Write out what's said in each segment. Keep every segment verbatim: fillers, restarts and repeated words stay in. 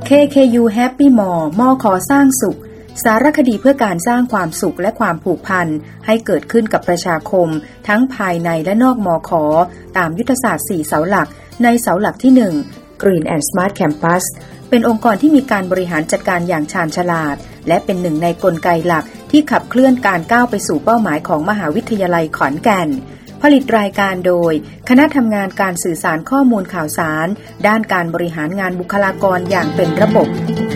เค เค ยู Happy Mall มอขอสร้างสุขสารคดีเพื่อการสร้างความสุขและความผูกพันให้เกิดขึ้นกับประชาคมทั้งภายในและนอกมอขอตามยุทธศาสตร์สี่เสาหลักในเสาหลักที่หนึ่ง Green and Smart Campus เป็นองค์กรที่มีการบริหารจัดการอย่างชาญฉลาดและเป็นหนึ่งในกลไกหลักที่ขับเคลื่อนการก้าวไปสู่เป้าหมายของมหาวิทยาลัยขอนแก่นผลิตรายการโดยคณะทำงานการสื่อสารข้อมูลข่าวสารด้านการบริหารงานบุคลากรอย่างเป็นระบบ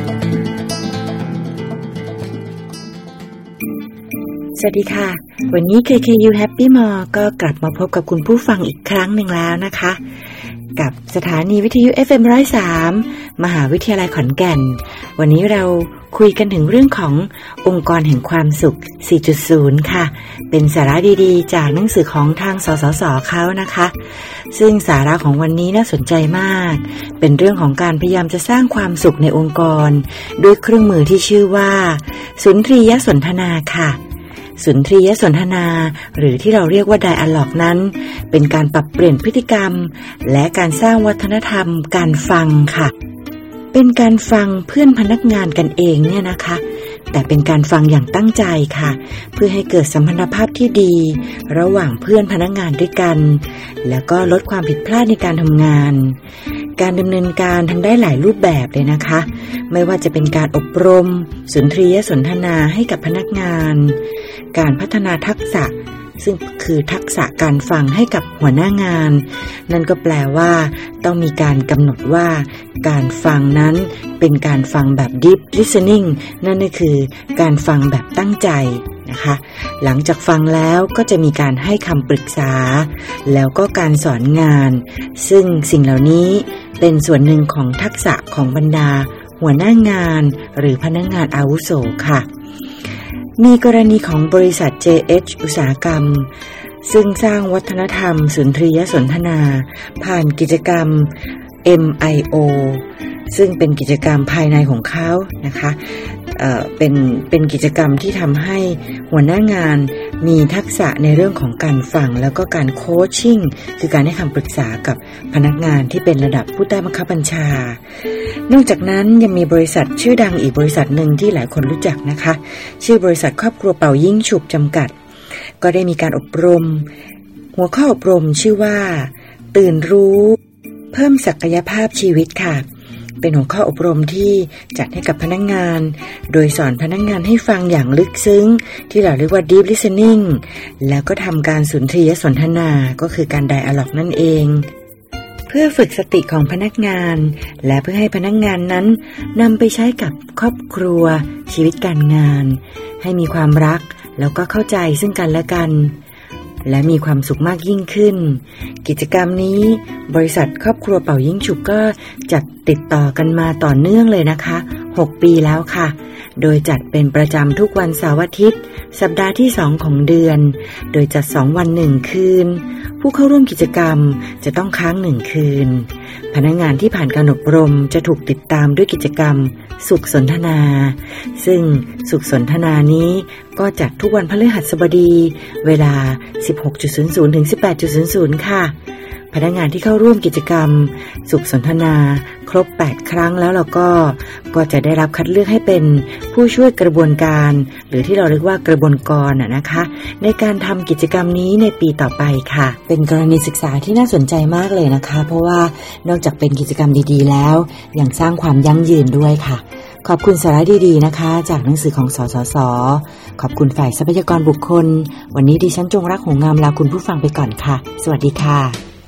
สวัสดีค่ะวันนี้ เค เค ยู Happy Mall ก็กลับมาพบกับคุณผู้ฟังอีกครั้งหนึ่งแล้วนะคะกับสถานีวิทยุ เอฟ เอ็ม หนึ่งร้อยสาม มหาวิทยาลัยขอนแก่นวันนี้เราคุยกันถึงเรื่องขององค์กรแห่งความสุข สี่จุดศูนย์ ค่ะเป็นสาระดีๆจากหนังสือของทางสสสเขานะคะซึ่งสาระของวันนี้น่าสนใจมากเป็นเรื่องของการพยายามจะสร้างความสุขในองค์กรด้วยเครื่องมือที่ชื่อว่าสุนทรียสนทนาค่ะสุนทรียสนทนาหรือที่เราเรียกว่า Dialogue นั้นเป็นการปรับเปลี่ยนพฤติกรรมและการสร้างวัฒนธรรมการฟังค่ะเป็นการฟังเพื่อนพนักงานกันเองเนี่ยนะคะแต่เป็นการฟังอย่างตั้งใจค่ะเพื่อให้เกิดสัมพันธภาพที่ดีระหว่างเพื่อนพนักงานด้วยกันแล้วก็ลดความผิดพลาดในการทำงานการดำเนินการทำได้หลายรูปแบบเลยนะคะไม่ว่าจะเป็นการอบรมสุนทรียสนทนาให้กับพนักงานการพัฒนาทักษะซึ่งคือทักษะการฟังให้กับหัวหน้างานนั่นก็แปลว่าต้องมีการกำหนดว่าการฟังนั้นเป็นการฟังแบบ deep listening นั่นก็คือการฟังแบบตั้งใจนะคะหลังจากฟังแล้วก็จะมีการให้คำปรึกษาแล้วก็การสอนงานซึ่งสิ่งเหล่านี้เป็นส่วนหนึ่งของทักษะของบรรดาหัวหน้างานหรือพนักงานอาวุโสค่ะมีกรณีของบริษัท เจ เอช อุตสาหกรรมซึ่งสร้างวัฒนธรรมสุนทรียสนทนาผ่านกิจกรรม เอ็ม ไอ โอ ซึ่งเป็นกิจกรรมภายในของเขานะคะเอ่อเป็นเป็นกิจกรรมที่ทำให้หัวหน้างานมีทักษะในเรื่องของการฟังแล้วก็การโคชชิ่งคือการให้คำปรึกษากับพนักงานที่เป็นระดับผู้ใต้บังคับบัญชานอกจากนั้นยังมีบริษัทชื่อดังอีกบริษัทหนึ่งที่หลายคนรู้จักนะคะชื่อบริษัทครอบครัวเป่ายิ่งฉุบจำกัดก็ได้มีการอบรมหัวข้ออบรมชื่อว่าตื่นรู้เพิ่มศักยภาพชีวิตค่ะเป็นหัวข้ออบรมที่จัดให้กับพนักงานโดยสอนพนักงานให้ฟังอย่างลึกซึ้งที่เราเรียกว่า deep listening แล้วก็ทำการสุนทรียสนทนาก็คือการ dialogue นั่นเองเพื่อฝึกสติของพนักงานและเพื่อให้พนักงานนั้นนำไปใช้กับครอบครัวชีวิตการงานให้มีความรักแล้วก็เข้าใจซึ่งกันและกันและมีความสุขมากยิ่งขึ้นกิจกรรมนี้บริษัทครอบครัวเป่ายิ่งฉุบก็จัดติดต่อกันมาต่อเนื่องเลยนะคะหกปีแล้วค่ะโดยจัดเป็นประจำทุกวันเสาร์อาทิตย์สัปดาห์ที่สองของเดือนโดยจัดสองวันหนึ่งคืนผู้เข้าร่วมกิจกรรมจะต้องค้างหนึ่งคืนพนักงานที่ผ่านการอบรมจะถูกติดตามด้วยกิจกรรมสุขสนทนาซึ่งสุขสนทนานี้ก็จัดทุกวันพฤหัสบดีเวลา สิบหกนาฬิกา ถึง สิบแปดนาฬิกา ค่ะพนักงานที่เข้าร่วมกิจกรรมสุขสนทนาครบแปดครั้งแล้วเราก็ก็จะได้รับคัดเลือกให้เป็นผู้ช่วยกระบวนการหรือที่เราเรียกว่ากระบวนกรน่ะนะคะในการทำกิจกรรมนี้ในปีต่อไปค่ะเป็นกรณีศึกษาที่น่าสนใจมากเลยนะคะเพราะว่านอกจากเป็นกิจกรรมดีๆแล้วยังสร้างความยั่งยืนด้วยค่ะขอบคุณสาระดีๆนะคะจากหนังสือของสสส.ขอบคุณฝ่ายทรัพยากรบุคคลวันนี้ดิฉันจงรักหงส์งามลาคุณผู้ฟังไปก่อนค่ะสวัสดีค่ะ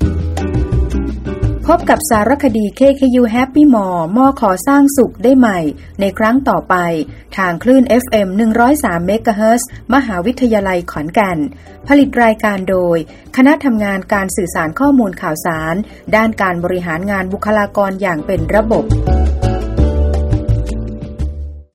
พบกับสารคดี เค เค ยู Happy Mall มอขอสร้างสุขได้ใหม่ในครั้งต่อไปทางคลื่น เอฟ เอ็ม หนึ่งร้อยสาม เมกะเฮิรตซ์ มหาวิทยาลัยขอนแก่นผลิตรายการโดยคณะทำงานการสื่อสารข้อมูลข่าวสารด้านการบริหารงานบุคลากรอย่างเป็นระบบ